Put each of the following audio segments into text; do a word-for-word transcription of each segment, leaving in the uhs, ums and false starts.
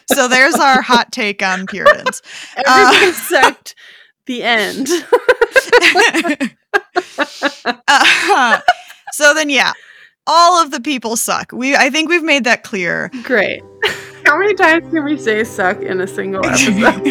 So there's our hot take on Puritans. Everything uh, sucked. The end. uh, so then, yeah, all of the people suck. We, I think we've made that clear. Great. How many times can we say suck in a single episode?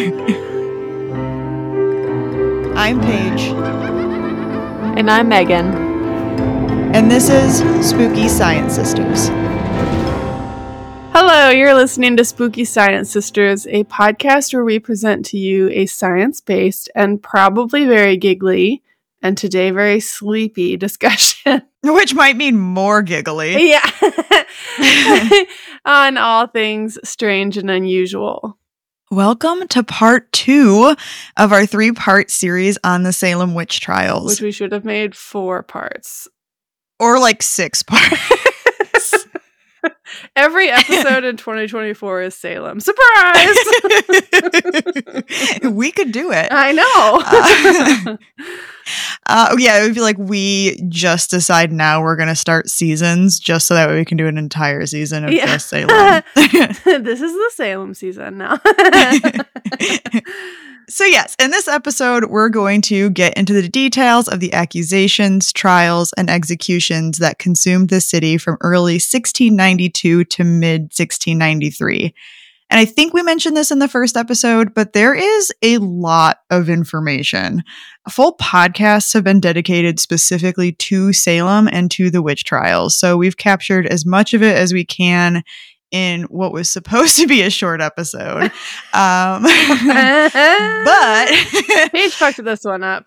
I'm Paige. And I'm Megan. And this is Spooky Science Sisters. Hello, you're listening to Spooky Science Sisters, a podcast where we present to you a science-based and probably very giggly, and today very sleepy discussion. Which might mean more giggly. Yeah. On all things strange and unusual. Welcome to part two of our three-part series on the Salem witch trials. Which we should have made four parts. Or like six parts. Every episode in twenty twenty-four is Salem. Surprise! We could do it. I know. uh, uh, yeah, it would be like we just decide now we're going to start seasons just so that way we can do an entire season of yeah. just Salem. This is the Salem season now. So yes, in this episode, we're going to get into the details of the accusations, trials, and executions that consumed the city from early sixteen ninety-two to mid sixteen ninety-three. And I think we mentioned this in the first episode, but there is a lot of information. Full podcasts have been dedicated specifically to Salem and to the witch trials. So we've captured as much of it as we can in what was supposed to be a short episode. Um, but Paige fucked this one up.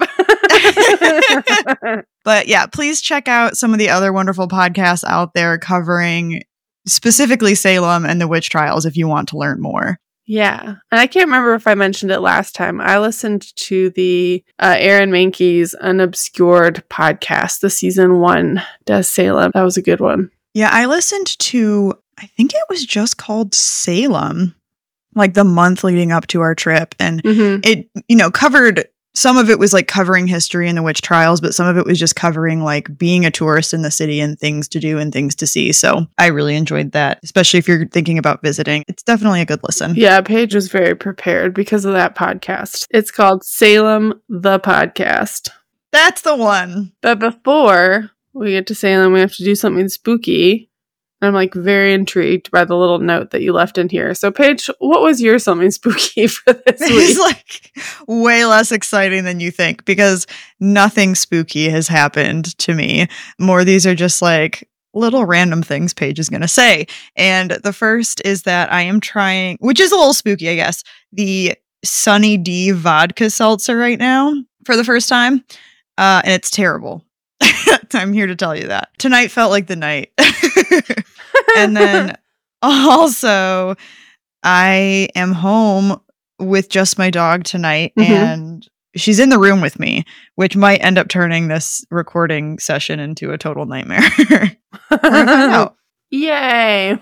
But yeah, please check out some of the other wonderful podcasts out there covering specifically Salem and the witch trials if you want to learn more. Yeah. And I can't remember if I mentioned it last time. I listened to the uh, Aaron Mahnke's Unobscured podcast, the season one Does Salem. That was a good one. Yeah, I listened to, I think it was just called Salem, like the month leading up to our trip. And mm-hmm. it, you know, covered, some of it was like covering history and the witch trials, but some of it was just covering like being a tourist in the city and things to do and things to see. So I really enjoyed that, especially if you're thinking about visiting. It's definitely a good listen. Yeah, Paige was very prepared because of that podcast. It's called Salem, the Podcast. That's the one. But before we get to Salem, we have to do something spooky. I'm like very intrigued by the little note that you left in here. So Paige, what was your something spooky for this week? It's like way less exciting than you think because nothing spooky has happened to me. More these are just like little random things Paige is going to say. And the first is that I am trying, which is a little spooky, I guess, the Sunny D vodka seltzer right now for the first time. Uh, and it's terrible. I'm here to tell you that. Tonight felt like the night. And then also, I am home with just my dog tonight, mm-hmm. and she's in the room with me, which might end up turning this recording session into a total nightmare. We're gonna find out. Yay!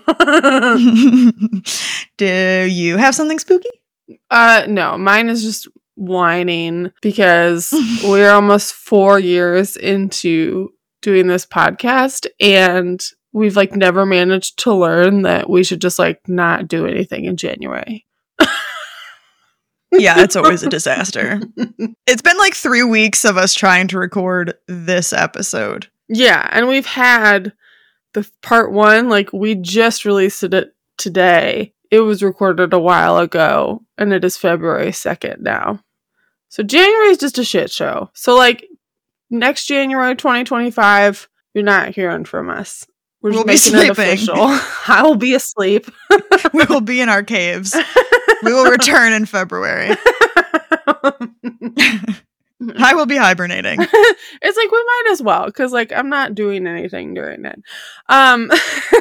Do you have something spooky? Uh, no, mine is just whining because we're almost four years into doing this podcast and we've like never managed to learn that we should just like not do anything in January. Yeah, it's always a disaster. It's been like three weeks of us trying to record this episode. Yeah, and we've had the part one, like we just released it today. It was recorded a while ago and it is February second now. So January is just a shit show. So like next January twenty twenty-five, you're not hearing from us. We're just we'll making it official. I will be asleep. We will be in our caves. We will return in February. I will be hibernating. It's like we might as well, because like I'm not doing anything during it. Um,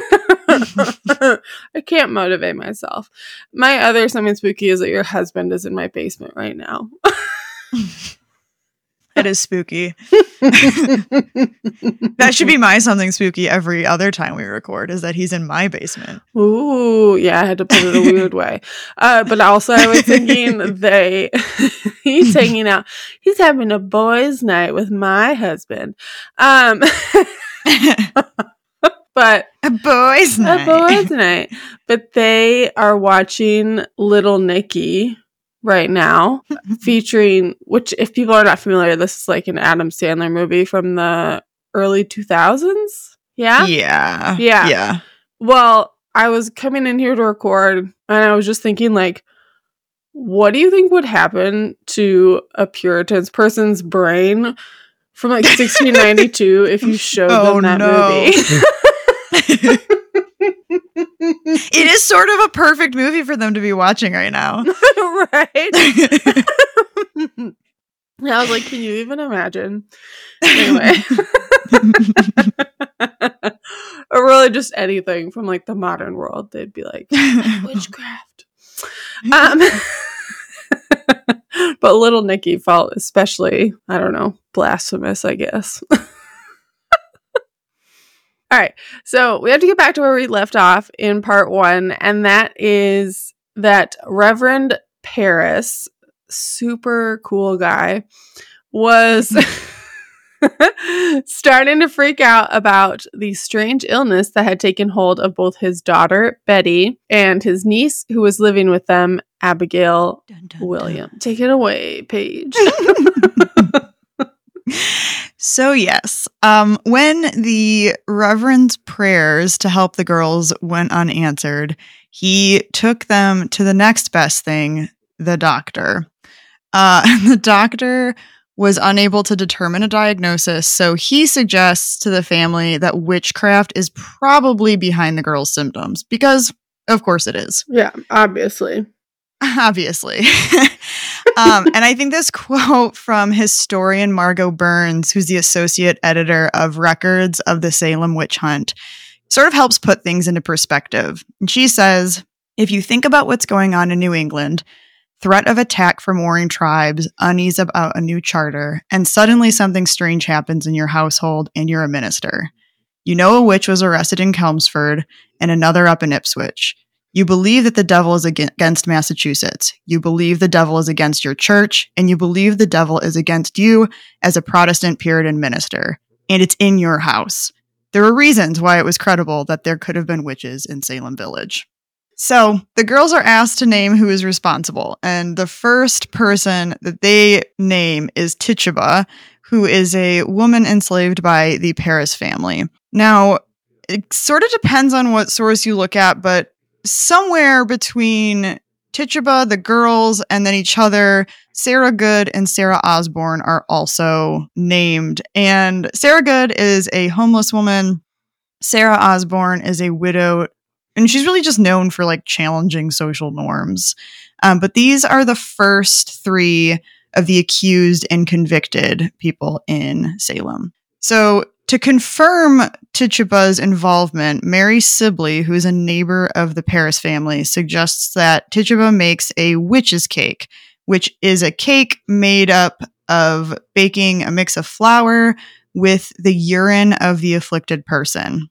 I can't motivate myself. My other something spooky is that your husband is in my basement right now. It is spooky. That should be my something spooky every other time we record, is that he's in my basement. Ooh, yeah, I had to put it a weird way. Uh, but also I was thinking they, he's hanging out. He's having a boys' night with my husband. Um, but But A boys' a night. boys' night. But they are watching Little Nicky right now, featuring, which if people are not familiar, this is like an Adam Sandler movie from the early two thousands. Yeah? Yeah. Yeah. Yeah. Well, I was coming in here to record and I was just thinking, like, what do you think would happen to a Puritan's person's brain from like sixteen ninety-two if you showed Oh, them that no. movie? It is sort of a perfect movie for them to be watching right now. Right? I was like, can you even imagine? Anyway. Or really just anything from like the modern world. They'd be like, witchcraft. Um, but Little Nicky felt especially, I don't know, blasphemous, I guess. All right. So we have to get back to where we left off in part one. And that is that Reverend Paris, super cool guy, was starting to freak out about the strange illness that had taken hold of both his daughter, Betty, and his niece, who was living with them, Abigail Dun, dun, William. Take it away, Paige. So yes, um, when the Reverend's prayers to help the girls went unanswered, he took them to the next best thing, the doctor. Uh, the doctor was unable to determine a diagnosis, so he suggests to the family that witchcraft is probably behind the girls' symptoms, because of course it is. Yeah, obviously. Obviously. um, and I think this quote from historian Margot Burns, who's the associate editor of Records of the Salem Witch Hunt, sort of helps put things into perspective. And she says, if you think about what's going on in New England, threat of attack from warring tribes, unease about a new charter, and suddenly something strange happens in your household and you're a minister. You know a witch was arrested in Chelmsford and another up in Ipswich. You believe that the devil is against Massachusetts. You believe the devil is against your church, and you believe the devil is against you as a Protestant Puritan minister. And it's in your house. There are reasons why it was credible that there could have been witches in Salem Village. So the girls are asked to name who is responsible, and the first person that they name is Tituba, who is a woman enslaved by the Paris family. Now, it sort of depends on what source you look at, but somewhere between Tituba, the girls, and then each other, Sarah Good and Sarah Osborne are also named. And Sarah Good is a homeless woman. Sarah Osborne is a widow. And she's really just known for like challenging social norms. Um, but these are the first three of the accused and convicted people in Salem. So to confirm Tituba's involvement, Mary Sibley, who is a neighbor of the Paris family, suggests that Tituba makes a witch's cake, which is a cake made up of baking a mix of flour with the urine of the afflicted person.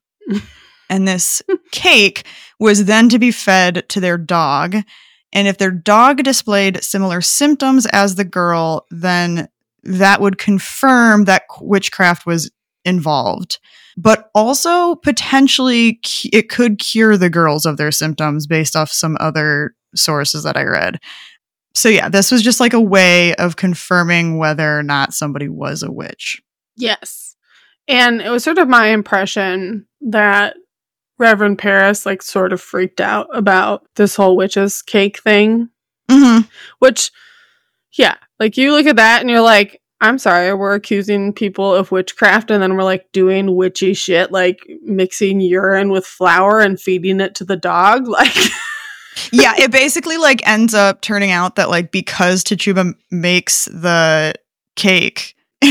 And this cake was then to be fed to their dog. And if their dog displayed similar symptoms as the girl, then that would confirm that witchcraft was involved. But also potentially cu- it could cure the girls of their symptoms based off some other sources that I read. So yeah, this was just like a way of confirming whether or not somebody was a witch. Yes. And it was sort of my impression that Reverend Paris like sort of freaked out about this whole witch's cake thing. Mm-hmm. Which, yeah, like you look at that and you're like, I'm sorry, we're accusing people of witchcraft and then we're like doing witchy shit, like mixing urine with flour and feeding it to the dog. Like, yeah, it basically like ends up turning out that like because Tituba makes the cake,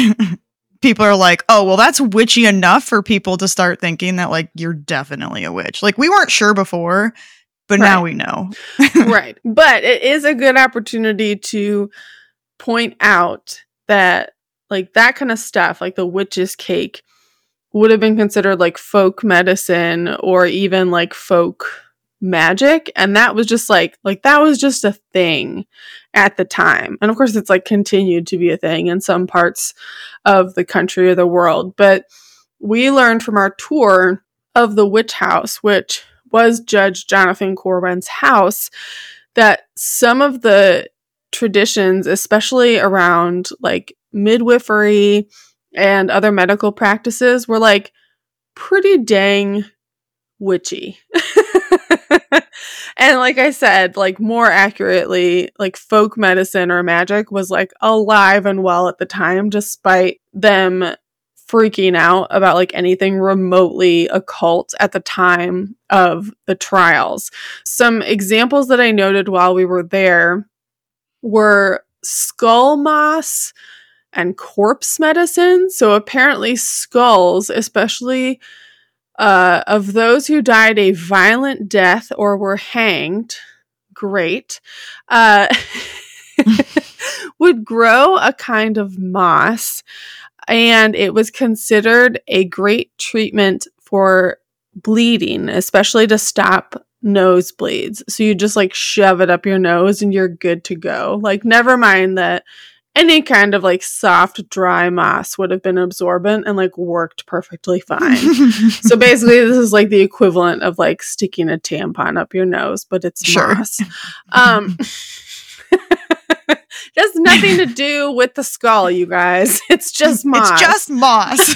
people are like, oh, well, that's witchy enough for people to start thinking that like you're definitely a witch. Like we weren't sure before, but right. now we know. Right. But it is a good opportunity to point out that like that kind of stuff, like the witch's cake, would have been considered like folk medicine or even like folk magic. And that was just like, like that was just a thing at the time. And of course it's like continued to be a thing in some parts of the country or the world. But we learned from our tour of the witch house, which was Judge Jonathan Corwin's house, that some of the traditions, especially around like midwifery and other medical practices, were like pretty dang witchy. And like I said, like more accurately, like folk medicine or magic was like alive and well at the time, despite them freaking out about like anything remotely occult at the time of the trials. Some examples that I noted while we were there were skull moss and corpse medicine. So apparently skulls, especially uh, of those who died a violent death or were hanged, great, uh, would grow a kind of moss, and it was considered a great treatment for bleeding, especially to stop nosebleeds. So you just like shove it up your nose and you're good to go. Like, never mind that any kind of like soft, dry moss would have been absorbent and like worked perfectly fine. So basically, this is like the equivalent of like sticking a tampon up your nose, but it's Sure. moss. Um, it has nothing to do with the skull, you guys. It's just moss. It's just moss.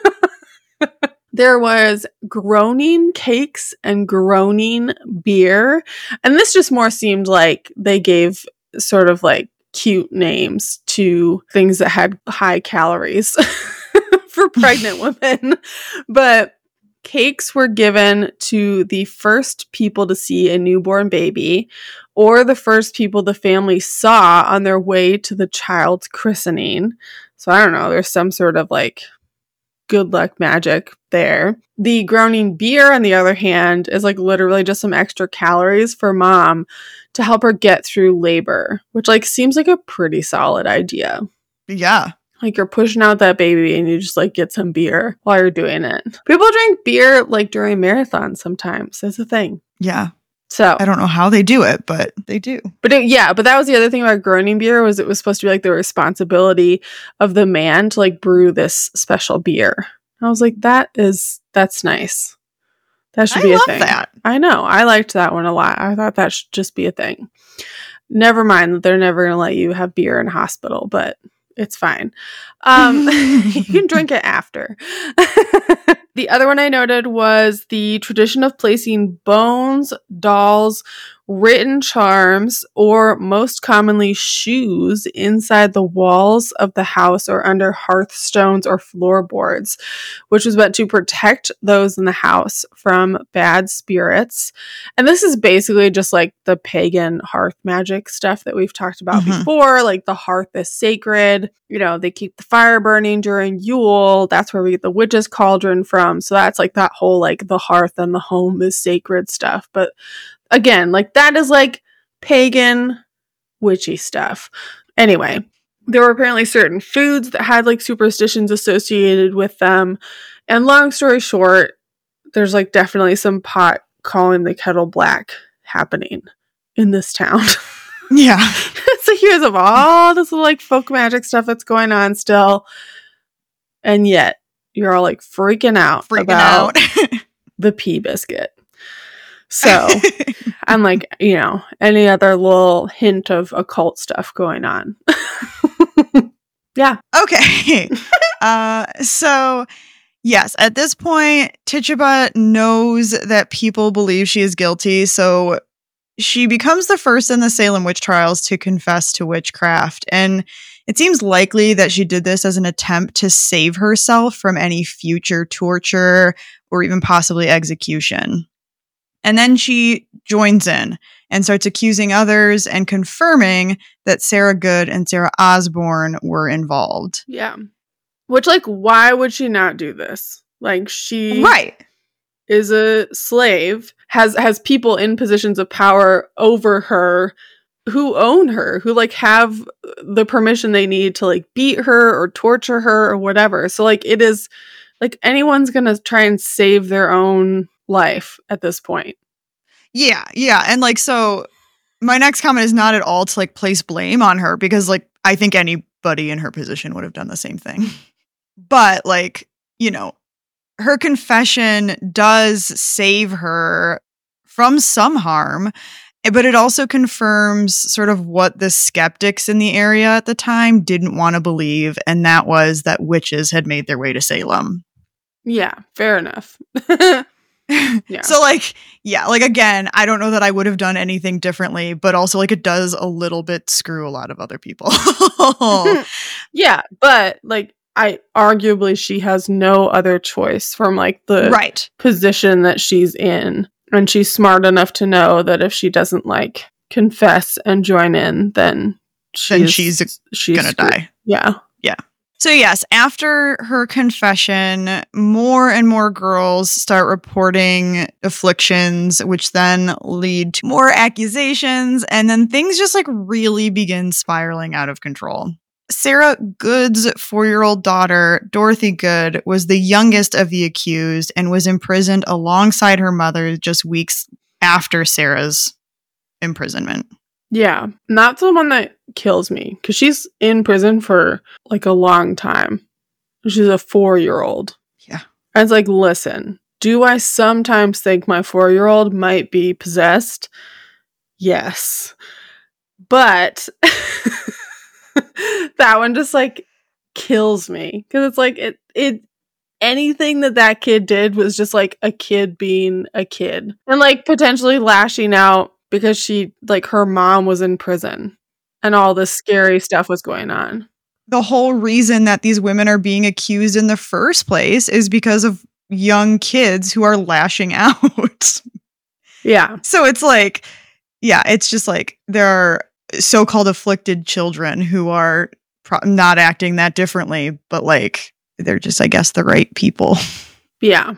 There was groaning cakes and groaning beer. And this just more seemed like they gave sort of like cute names to things that had high calories for pregnant women. But cakes were given to the first people to see a newborn baby, or the first people the family saw on their way to the child's christening. So I don't know, there's some sort of like good luck magic there. The groaning beer, on the other hand, is like literally just some extra calories for mom to help her get through labor, which like seems like a pretty solid idea. Yeah. Like, you're pushing out that baby and you just like get some beer while you're doing it. People drink beer like during marathons sometimes. That's a thing. Yeah. So I don't know how they do it, but they do. But it, yeah, but that was the other thing about groaning beer, was it was supposed to be like the responsibility of the man to like brew this special beer. I was like, that is, that's nice. That should I be a love thing. that. I know. I liked that one a lot. I thought that should just be a thing. Never mind that they're never going to let you have beer in a hospital, but it's fine. Um, you can drink it after. The other one I noted was the tradition of placing bones, dolls, written charms, or most commonly shoes inside the walls of the house or under hearthstones or floorboards, which was meant to protect those in the house from bad spirits. And this is basically just like the pagan hearth magic stuff that we've talked about Mhm. before. Like, the hearth is sacred. You know, they keep the fire burning during Yule. That's where we get the witch's cauldron from. So that's like that whole like the hearth and the home is sacred stuff. But again, like, that is like pagan witchy stuff. Anyway, there were apparently certain foods that had like superstitions associated with them. And long story short, there's like definitely some pot calling the kettle black happening in this town. Yeah. So here's of all this like folk magic stuff that's going on still. And yet you're all like freaking out Freaking about out. the pea biscuit. So I'm like, you know, any other little hint of occult stuff going on. Yeah. Okay. uh, so, yes, at this point, Tituba knows that people believe she is guilty. So she becomes the first in the Salem witch trials to confess to witchcraft. And it seems likely that she did this as an attempt to save herself from any future torture or even possibly execution. And then she joins in and starts accusing others and confirming that Sarah Good and Sarah Osborne were involved. Yeah. Which, like, why would she not do this? Like, she Right. is a slave, has has people in positions of power over her who own her, who like have the permission they need to like beat her or torture her or whatever. So like, it is like anyone's gonna try and save their own life at this point. Yeah, yeah. And like, so my next comment is not at all to like place blame on her, because like I think anybody in her position would have done the same thing. But like, you know, her confession does save her from some harm, but it also confirms sort of what the skeptics in the area at the time didn't want to believe, and that was that witches had made their way to Salem. Yeah, fair enough. Yeah. So, like, yeah, like, again, I don't know that I would have done anything differently, but also, like, it does a little bit screw a lot of other people. Yeah, but, like, I arguably she has no other choice from, like, the Right. position that she's in. And she's smart enough to know that if she doesn't, like, confess and join in, then she's, Then she's she's gonna screwed. die. Yeah. So yes, after her confession, more and more girls start reporting afflictions, which then lead to more accusations, and then things just like really begin spiraling out of control. Sarah Good's four-year-old daughter, Dorothy Good, was the youngest of the accused and was imprisoned alongside her mother just weeks after Sarah's imprisonment. Yeah. And that's the one that kills me. Because she's in prison for, like, a long time. She's a four-year-old. Yeah. I was like, listen, do I sometimes think my four-year-old might be possessed? Yes. But that one just, like, kills me. Because it's like, it, it, anything that that kid did was just, like, a kid being a kid. And, like, potentially lashing out because she, like, her mom was in prison and all this scary stuff was going on. The whole reason that these women are being accused in the first place is because of young kids who are lashing out. Yeah. So it's like, yeah, it's just like there are so-called afflicted children who are pro- not acting that differently, but like they're just, I guess, the right people. Yeah.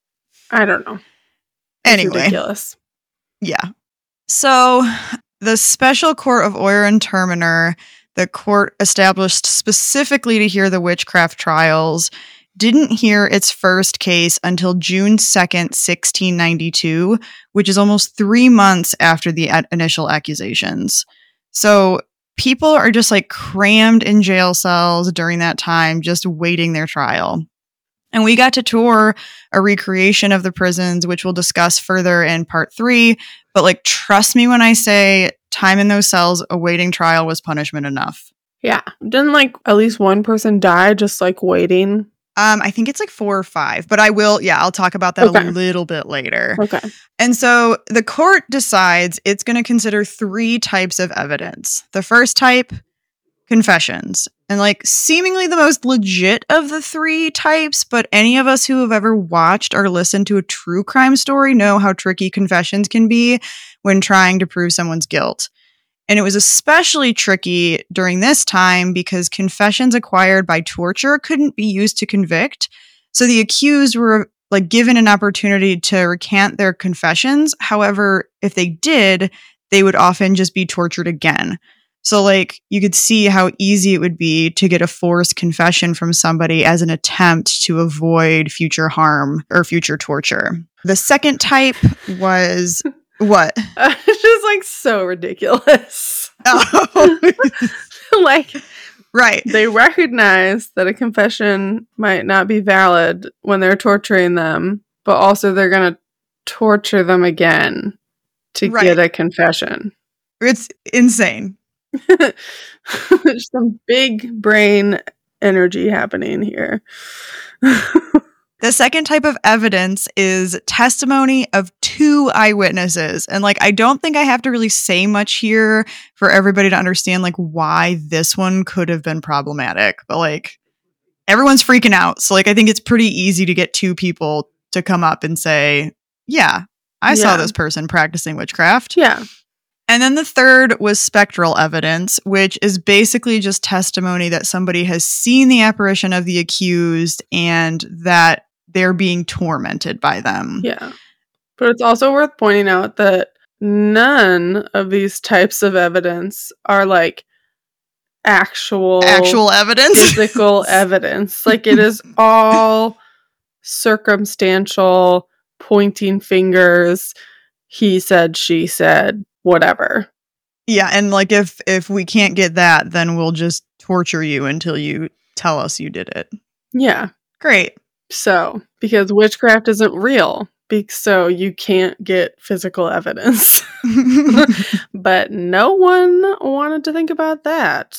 I don't know. It's Anyway. ridiculous. Yeah. So the Special Court of Oyer and Terminer, the court established specifically to hear the witchcraft trials, didn't hear its first case until June second, sixteen ninety-two, which is almost three months after the a- initial accusations. So people are just like crammed in jail cells during that time, just waiting their trial. And we got to tour a recreation of the prisons, which we'll discuss further in part three. But like, trust me when I say time in those cells awaiting trial was punishment enough. Yeah. Didn't, like, at least one person die just, like, waiting? Um, I think it's like four or five, but I will, yeah, I'll talk about that Okay. a little bit later. Okay. And so the court decides it's going to consider three types of evidence. The first type, confessions. And like seemingly the most legit of the three types, but any of us who have ever watched or listened to a true crime story know how tricky confessions can be when trying to prove someone's guilt. And it was especially tricky during this time because confessions acquired by torture couldn't be used to convict. So the accused were like given an opportunity to recant their confessions. However, if they did, they would often just be tortured again. So like you could see how easy it would be to get a forced confession from somebody as an attempt to avoid future harm or future torture. The second type was what? Uh, it's just, like, so ridiculous. Oh. Like, Right. they recognize that a confession might not be valid when they're torturing them, but also they're going to torture them again to Right. get a confession. It's insane. There's some big brain energy happening here. The second type of evidence is testimony of two eyewitnesses. And like, I don't think I have to really say much here for everybody to understand like why this one could have been problematic. But like, everyone's freaking out. So like, I think it's pretty easy to get two people to come up and say, yeah, I saw Yeah. this person practicing witchcraft. Yeah. And then the third was spectral evidence, which is basically just testimony that somebody has seen the apparition of the accused and that they're being tormented by them. Yeah. But it's also worth pointing out that none of these types of evidence are like actual Actual evidence. physical evidence. Like it is all circumstantial, pointing fingers, he said, she said, whatever. Yeah, and like if if we can't get that, then we'll just torture you until you tell us you did it. Yeah. Great. So, because witchcraft isn't real, be- so you can't get physical evidence. But no one wanted to think about that.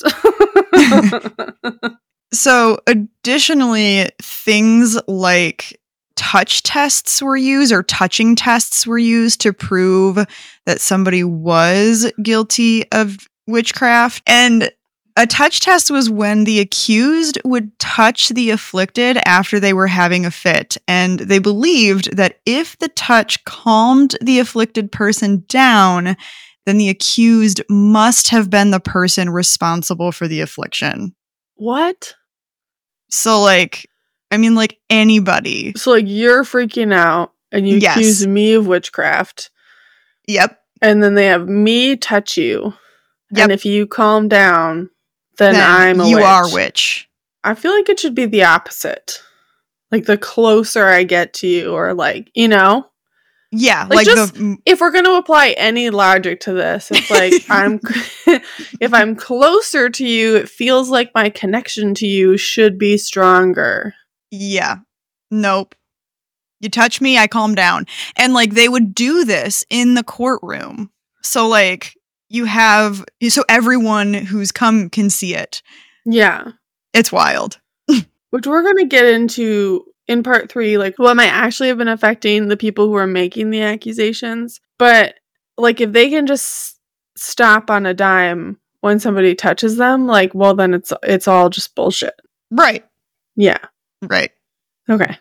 So, additionally, things like touch tests were used or touching tests were used to prove that somebody was guilty of witchcraft. And a touch test was when the accused would touch the afflicted after they were having a fit. And they believed that if the touch calmed the afflicted person down, then the accused must have been the person responsible for the affliction. What? So, like, I mean, like anybody. So, like, you're freaking out and you Yes. accuse me of witchcraft. Yep. And then they have me touch you. Yep. And if you calm down, then, Then I'm a you witch. are witch. I feel like it should be the opposite. Like, the closer I get to you, or like, you know? Yeah. Like, Like, just- the. If we're going to apply any logic to this, it's like, I'm, if I'm closer to you, it feels like my connection to you should be stronger. Yeah. Nope. You touch me, I calm down. And like they would do this in the courtroom. So like you have so everyone who's come can see it. Yeah. It's wild. Which we're going to get into in part three, like what might actually have been affecting the people who are making the accusations. But like if they can just stop on a dime when somebody touches them, like, well, then it's it's all just bullshit. Right. Yeah. Right. Okay.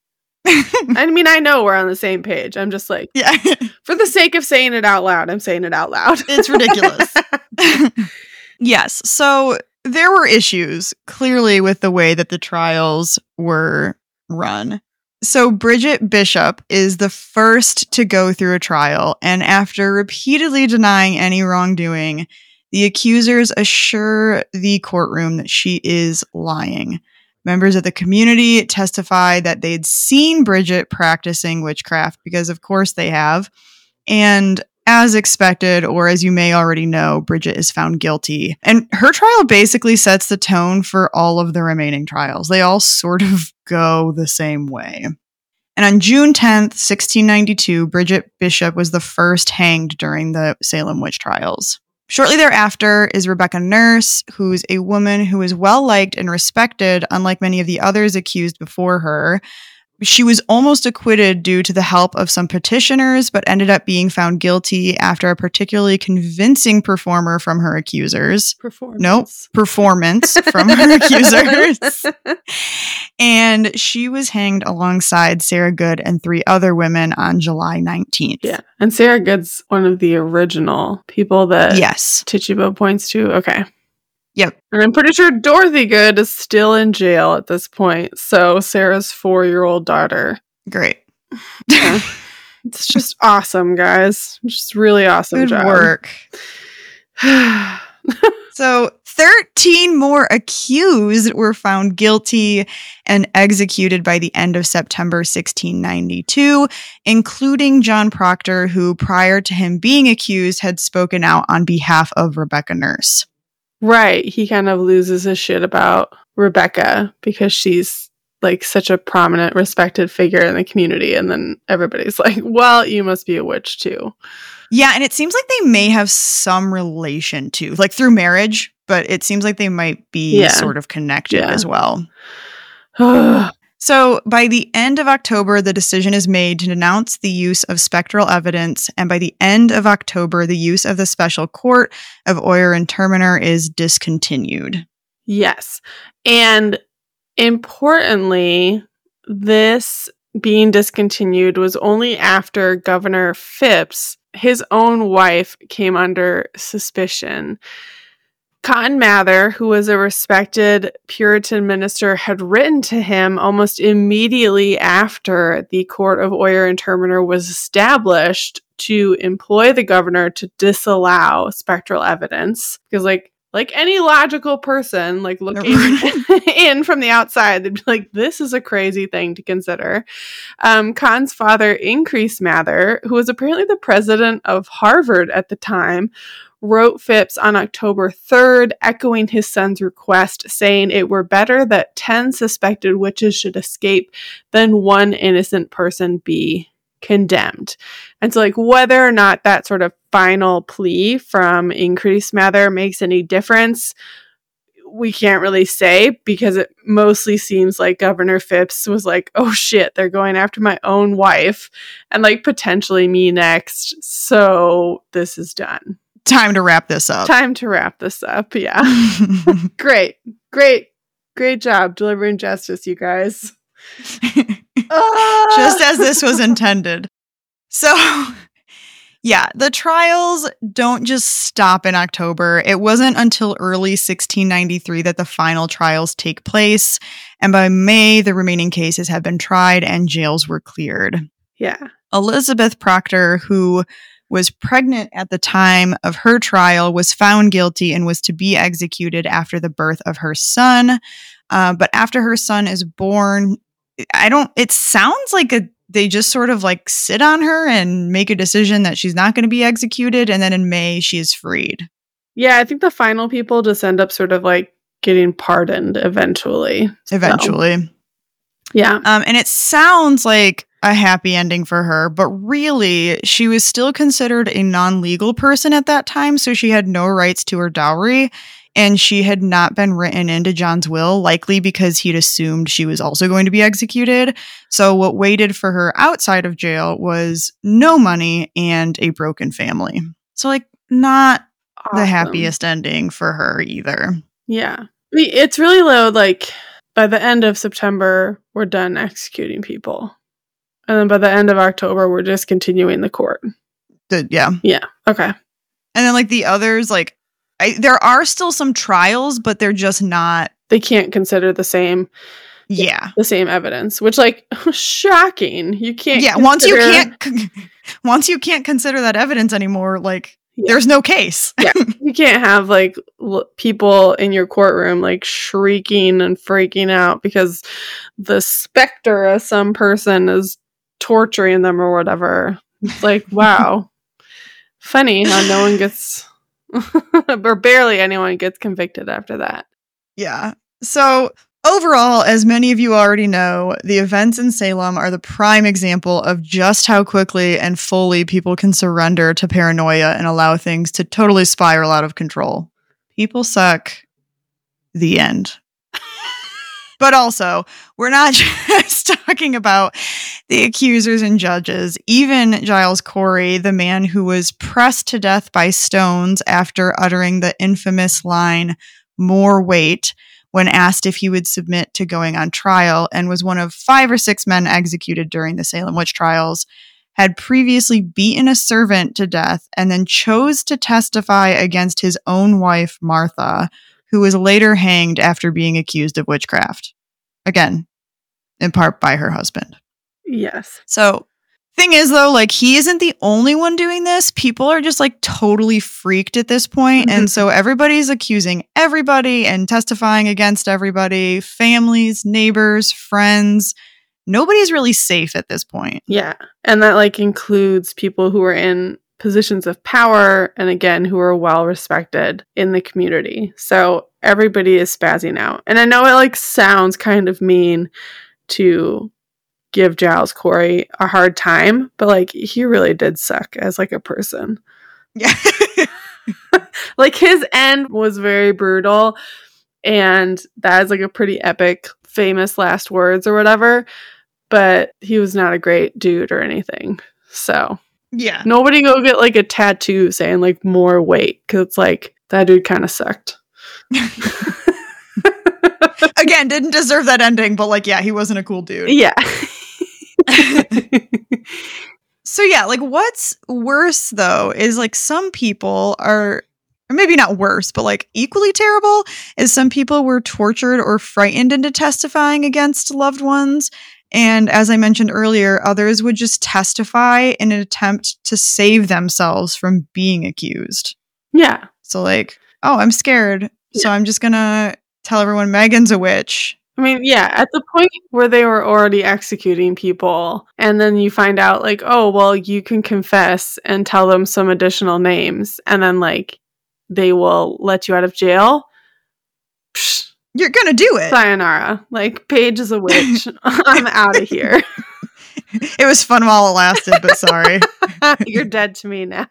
I mean, I know we're on the same page. I'm just like, Yeah. for the sake of saying it out loud, I'm saying it out loud. It's ridiculous. Yes. So there were issues clearly with the way that the trials were run. So Bridget Bishop is the first to go through a trial, and after repeatedly denying any wrongdoing, the accusers assure the courtroom that she is lying. Members of the community testify that they'd seen Bridget practicing witchcraft because, of course, they have. And as expected, or as you may already know, Bridget is found guilty. And her trial basically sets the tone for all of the remaining trials. They all sort of go the same way. And on June tenth, sixteen ninety-two, Bridget Bishop was the first hanged during the Salem witch trials. Shortly thereafter is Rebecca Nurse, who's a woman who is well-liked and respected, unlike many of the others accused before her. She was almost acquitted due to the help of some petitioners, but ended up being found guilty after a particularly convincing performer from her accusers. Performance. Nope, performance from her accusers. And she was hanged alongside Sarah Good and three other women on July nineteenth. Yeah. And Sarah Good's one of the original people that Yes. Tichibo points to. Okay. Yep. And I'm pretty sure Dorothy Good is still in jail at this point. So Sarah's four-year-old daughter. Great. Yeah. It's just awesome, guys. Just really awesome Good job. work. So thirteen more accused were found guilty and executed by the end of September sixteen ninety-two, including John Proctor, who prior to him being accused had spoken out on behalf of Rebecca Nurse. Right. He kind of loses his shit about Rebecca because she's like such a prominent, respected figure in the community. And then everybody's like, well, you must be a witch too. Yeah, and it seems like they may have some relation to, like through marriage, but it seems like they might be Yeah. sort of connected Yeah. as well. So by the end of October, the decision is made to denounce the use of spectral evidence. And by the end of October, the use of the special court of Oyer and Terminer is discontinued. Yes. And importantly, this being discontinued was only after Governor Phipps, his own wife, came under suspicion. Cotton Mather, who was a respected Puritan minister, had written to him almost immediately after the court of Oyer and Terminer was established to employ the governor to disallow spectral evidence. Because, like, like any logical person, like looking in from the outside, they'd be like, this is a crazy thing to consider. Um, Cotton's father, Increase Mather, who was apparently the president of Harvard at the time, wrote Phipps on October third, echoing his son's request, saying it were better that ten suspected witches should escape than one innocent person be condemned. And so, like, whether or not that sort of final plea from Increase Mather makes any difference, we can't really say, because it mostly seems like Governor Phipps was like, oh shit, they're going after my own wife and like potentially me next. So this is done. Time to wrap this up. Time to wrap this up. Yeah. Great. Great. Great job delivering justice, you guys. Just as this was intended. So, yeah, the trials don't just stop in October. It wasn't until early sixteen ninety-three that the final trials take place. And by May, the remaining cases have been tried and jails were cleared. Yeah. Elizabeth Proctor, who was pregnant at the time of her trial, was found guilty and was to be executed after the birth of her son. Uh, but after her son is born, I don't, it sounds like a, they just sort of like sit on her and make a decision that she's not going to be executed. And then in May, she is freed. Yeah, I think the final people just end up sort of like getting pardoned eventually. Eventually. So, yeah. Um, and it sounds like a happy ending for her, but really, she was still considered a non-legal person at that time, so she had no rights to her dowry. And she had not been written into John's will, likely because he'd assumed she was also going to be executed. So what waited for her outside of jail was no money and a broken family. So, like, not Awesome. The happiest ending for her either. Yeah. I mean, it's really low, like, by the end of September, we're done executing people. And then by the end of October, we're just continuing the court. The, yeah. Yeah. Okay. And then, like, the others, like, I, there are still some trials, but they're just not. They can't consider the same. Yeah. The same evidence, which, like, shocking. You can't. Yeah. Consider- Once you can't, once you can't consider that evidence anymore, like, yeah. There's no case. Yeah. You can't have, like, l- people in your courtroom, like, shrieking and freaking out because the specter of some person is torturing them or whatever. It's like, wow. Funny how no one gets. Or barely anyone gets convicted after that. Yeah. So overall, as many of you already know, the events in Salem are the prime example of just how quickly and fully people can surrender to paranoia and allow things to totally spiral out of control. People suck. The end. But also, we're not just talking about the accusers and judges. Even Giles Corey, the man who was pressed to death by stones after uttering the infamous line, "More weight," when asked if he would submit to going on trial, and was one of five or six men executed during the Salem witch trials, had previously beaten a servant to death and then chose to testify against his own wife, Martha, who was later hanged after being accused of witchcraft. Again, in part by her husband. Yes. So, thing is, though, like, he isn't the only one doing this. People are just, like, totally freaked at this point. Mm-hmm. And so everybody's accusing everybody and testifying against everybody. Families, neighbors, friends. Nobody's really safe at this point. Yeah. And that, like, includes people who are in positions of power and, again, who are well respected in the community. So everybody is spazzing out. And I know it, like, sounds kind of mean to give Giles Corey a hard time, but, like, he really did suck as, like, a person. Yeah. Like, his end was very brutal, and that is, like, a pretty epic, famous last words or whatever, but he was not a great dude or anything. So yeah, nobody go get, like, a tattoo saying, like, "more weight," because it's like, that dude kind of sucked. Again, didn't deserve that ending, but, like, yeah, he wasn't a cool dude. Yeah. So yeah, like, what's worse though is, like, some people are, or maybe not worse, but, like, equally terrible, is some people were tortured or frightened into testifying against loved ones. And as I mentioned earlier, others would just testify in an attempt to save themselves from being accused. Yeah. So, like, oh, I'm scared, yeah. so I'm just gonna tell everyone Megan's a witch. I mean, yeah, at the point where they were already executing people, and then you find out, like, oh, well, you can confess and tell them some additional names, and then, like, they will let you out of jail. Psh, You're gonna do it. sayonara. Like, Paige is a witch. I'm out of here. It was fun while it lasted, but sorry. You're dead to me now.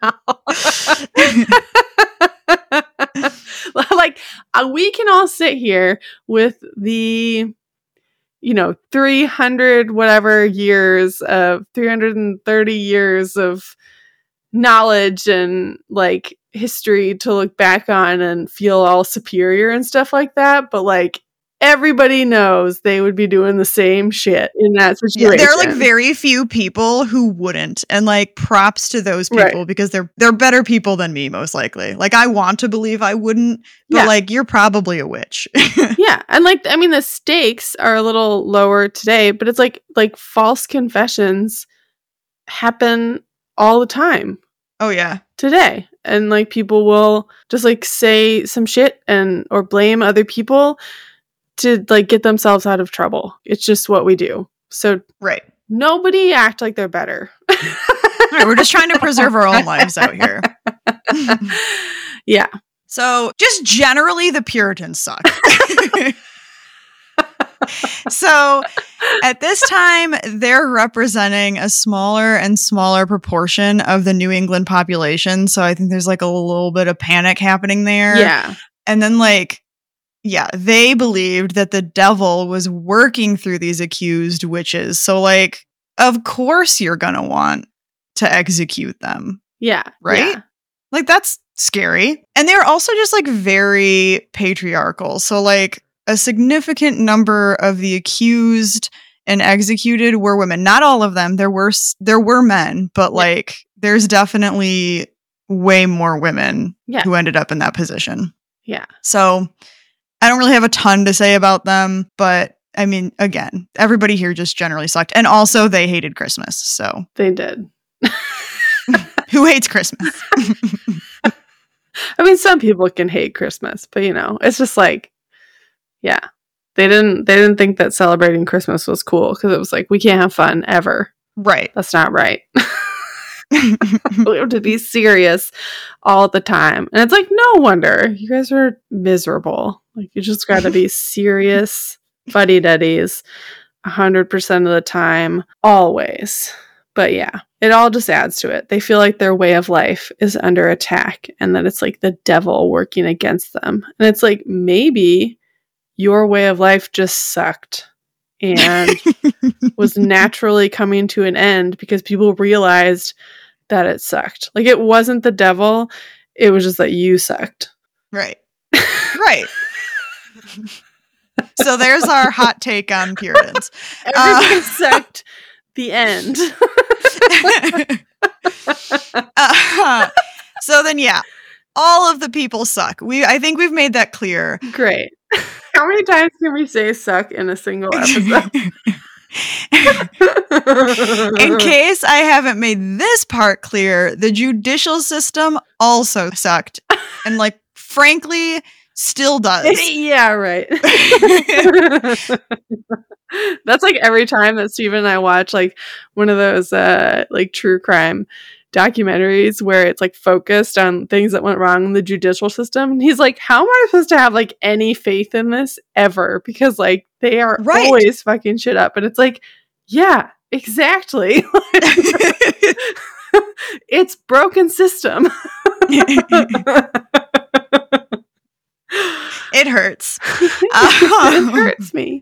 Like, uh, we can all sit here with the, you know, three hundred whatever years of three hundred thirty years of knowledge and like history to look back on and feel all superior and stuff like that. But like, everybody knows they would be doing the same shit in that situation. Yeah, there are like very few people who wouldn't, and like props to those people Right. because they're they're better people than me, most likely. Like, I want to believe I wouldn't, but Yeah. like, you're probably a witch. Yeah, and like, I mean, the stakes are a little lower today, but it's like like false confessions happen all the time Oh yeah, today, and like people will just like say some shit and or blame other people to like get themselves out of trouble. It's just what we do. So right. nobody act like they're better. All right, we're just trying to preserve our own lives out here. Yeah. So, just generally, the Puritans suck. So, at this time, they're representing a smaller and smaller proportion of the New England population. So, I think there's like a little bit of panic happening there. Yeah. And then, like, yeah, they believed that the devil was working through these accused witches. So, like, of course you're going to want to execute them. Yeah. Right? Yeah. Like, that's scary. And they're also just like very patriarchal. So, like, a significant number of the accused and executed were women. Not all of them. There were s- there were men, but Yeah. like, there's definitely way more women Yeah. who ended up in that position. Yeah. So, I don't really have a ton to say about them, but I mean, again, everybody here just generally sucked. And also, they hated Christmas. So, They did. who hates Christmas? I mean, some people can hate Christmas, but you know, it's just like, yeah, they didn't they didn't think that celebrating Christmas was cool because it was like, we can't have fun ever. Right. That's not right. We have to be serious all the time, and it's like, no wonder you guys are miserable. Like, you just got to be serious, fuddy duddies, a hundred percent of the time, always. But yeah, it all just adds to it. They feel like their way of life is under attack and that it's like the devil working against them. And it's like, maybe your way of life just sucked and was naturally coming to an end because people realized that it sucked. Like, it wasn't the devil. It was just that you sucked. Right. Right. So there's our hot take on Puritans. Everything Uh, sucked. The end. uh, so then, yeah, all of the people suck. We, I think we've made that clear. Great. How many times can we say suck in a single episode? In case I haven't made this part clear, the judicial system also sucked. And, like, frankly, still does. Yeah, right. That's like every time that Steven and I watch like one of those uh like true crime documentaries where it's like focused on things that went wrong in the judicial system. And he's like, how am I supposed to have like any faith in this ever? Because like they are Right. always fucking shit up. And it's like, yeah, exactly. It's broken system. It hurts. It hurts me.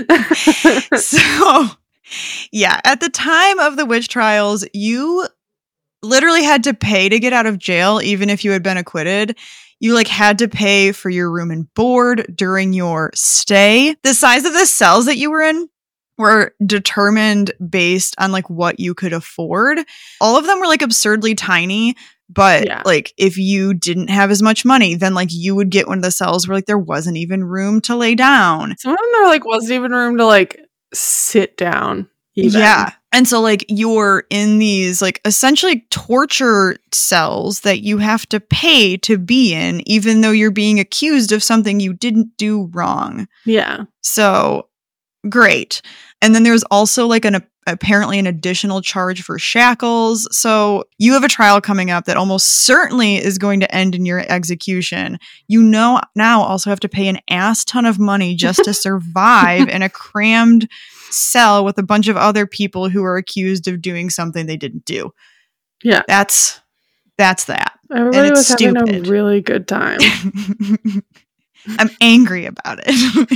So, yeah, at the time of the witch trials, you literally had to pay to get out of jail, even if you had been acquitted. You like had to pay for your room and board during your stay. The size of the cells that you were in were determined based on like what you could afford. All of them were like absurdly tiny. But Yeah. like if you didn't have as much money, then like you would get one of the cells where like there wasn't even room to lay down. Some of them there like wasn't even room to like sit down. Even. Yeah. And so like you're in these like essentially torture cells that you have to pay to be in, even though you're being accused of something you didn't do wrong. Yeah. So Great. And then there's also like an apparently an additional charge for shackles. So you have a trial coming up that almost certainly is going to end in your execution. You know, now also have to pay an ass ton of money just to survive in a crammed cell with a bunch of other people who are accused of doing something they didn't do. Yeah. That's that's that. Everybody and it's was stupid. having a really good time. I'm angry about it.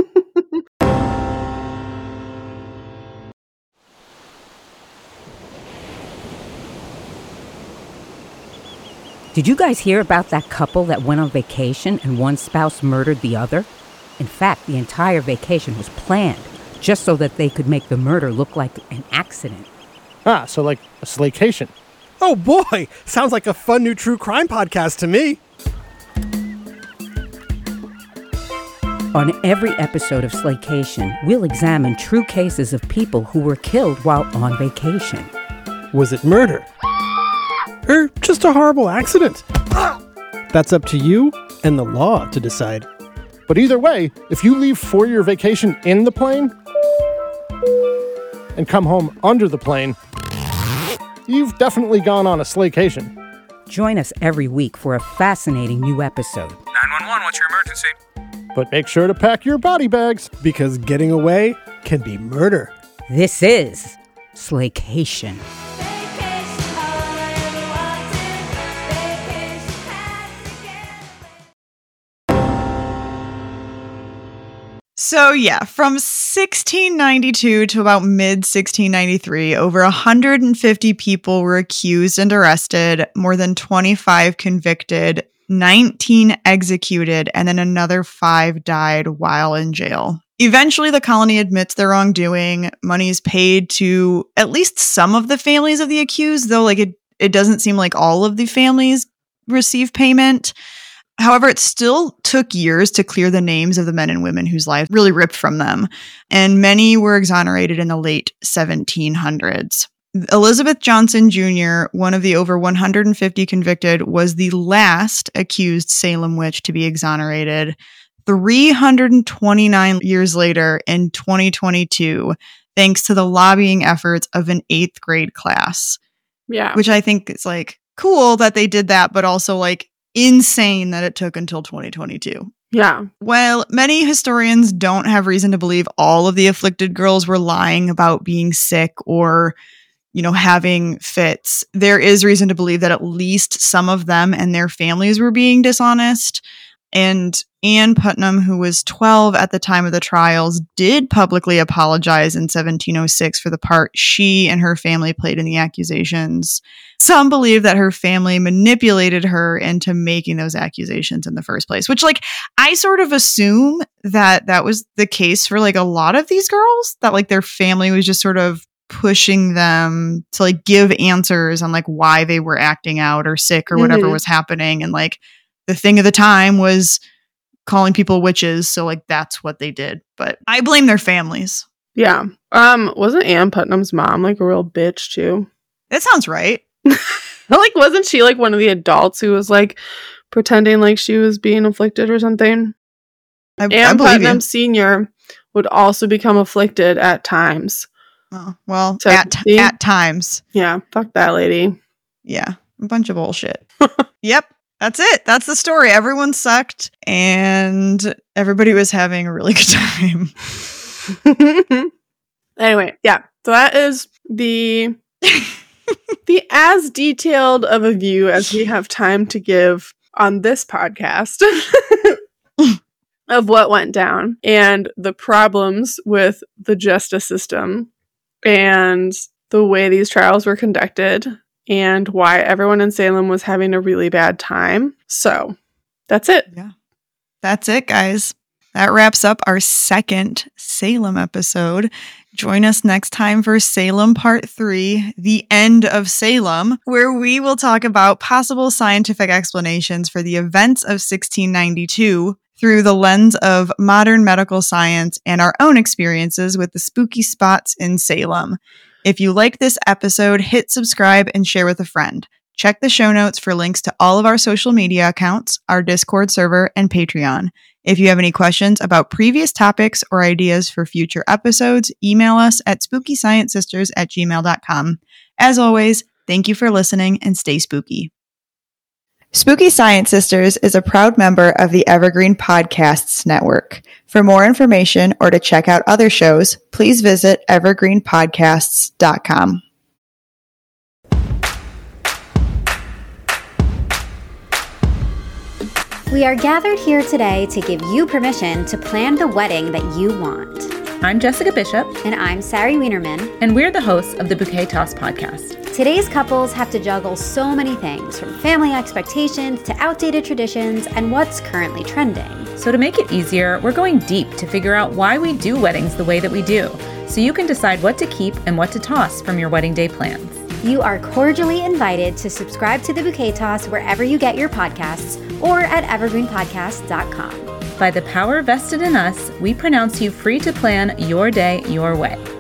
Did you guys hear about that couple that went on vacation and one spouse murdered the other? In fact, the entire vacation was planned just so that they could make the murder look like an accident. Ah, so like a slaycation. Oh boy, sounds like a fun new true crime podcast to me. On every episode of Slaycation, we'll examine true cases of people who were killed while on vacation. Was it murder? Or just a horrible accident? That's up to you and the law to decide. But either way, if you leave for your vacation in the plane and come home under the plane, you've definitely gone on a slaycation. Join us every week for a fascinating new episode. nine one one, what's your emergency? But make sure to pack your body bags. Because getting away can be murder. This is Slaycation. So yeah, from sixteen ninety-two to about mid sixteen ninety-three, over one hundred fifty people were accused and arrested, more than twenty-five convicted, nineteen executed, and then another five died while in jail. Eventually, the colony admits their wrongdoing. Money is paid to at least some of the families of the accused, though like it, it doesn't seem like all of the families receive payment. However, it still took years to clear the names of the men and women whose lives really ripped from them, and many were exonerated in the late seventeen hundreds. Elizabeth Johnson Junior, one of the over one hundred fifty convicted, was the last accused Salem witch to be exonerated. three hundred twenty-nine years later, in twenty twenty-two, thanks to the lobbying efforts of an eighth grade class. Yeah. Which I think is like cool that they did that, but also like insane that it took until twenty twenty-two. Yeah. While many historians don't have reason to believe all of the afflicted girls were lying about being sick or, you know, having fits, there is reason to believe that at least some of them and their families were being dishonest. And Anne Putnam, who was twelve at the time of the trials, did publicly apologize in seventeen oh six for the part she and her family played in the accusations. Some believe that her family manipulated her into making those accusations in the first place, which, like, I sort of assume that that was the case for, like, a lot of these girls, that, like, their family was just sort of pushing them to, like, give answers on, like, why they were acting out or sick or whatever mm-hmm. was happening. And, like, the thing of the time was calling people witches. So, like, that's what they did. But I blame their families. Yeah. Um, wasn't Anne Putnam's mom, like, a real bitch, too? That sounds right. Like, wasn't she, like, one of the adults who was, like, pretending like she was being afflicted or something? I, Anne I Putnam you. Senior would also become afflicted at times. Oh, well, So, at, see? at times. Yeah, fuck that lady. Yeah, a bunch of bullshit. Yep. That's it. That's the story. Everyone sucked and everybody was having a really good time. Anyway, yeah. So that is the the as detailed of a view as we have time to give on this podcast of what went down and the problems with the justice system and the way these trials were conducted. And why everyone in Salem was having a really bad time. So, that's it. Yeah. That's it, guys. That wraps up our second Salem episode. Join us next time for Salem Part three, The End of Salem, where we will talk about possible scientific explanations for the events of sixteen ninety-two through the lens of modern medical science and our own experiences with the spooky spots in Salem. If you like this episode, hit subscribe and share with a friend. Check the show notes for links to all of our social media accounts, our Discord server, and Patreon. If you have any questions about previous topics or ideas for future episodes, email us at spooky science sisters at gmail dot com. As always, thank you for listening and stay spooky. Spooky Science Sisters is a proud member of the Evergreen Podcasts Network. For more information or to check out other shows, please visit evergreen podcasts dot com. We are gathered here today to give you permission to plan the wedding that you want. I'm Jessica Bishop. And I'm Sari Wienerman. And we're the hosts of the Bouquet Toss podcast. Today's couples have to juggle so many things, from family expectations to outdated traditions and what's currently trending. So to make it easier, we're going deep to figure out why we do weddings the way that we do, so you can decide what to keep and what to toss from your wedding day plans. You are cordially invited to subscribe to the Bouquet Toss wherever you get your podcasts or at evergreen podcasts dot com. By the power vested in us, we pronounce you free to plan your day your way.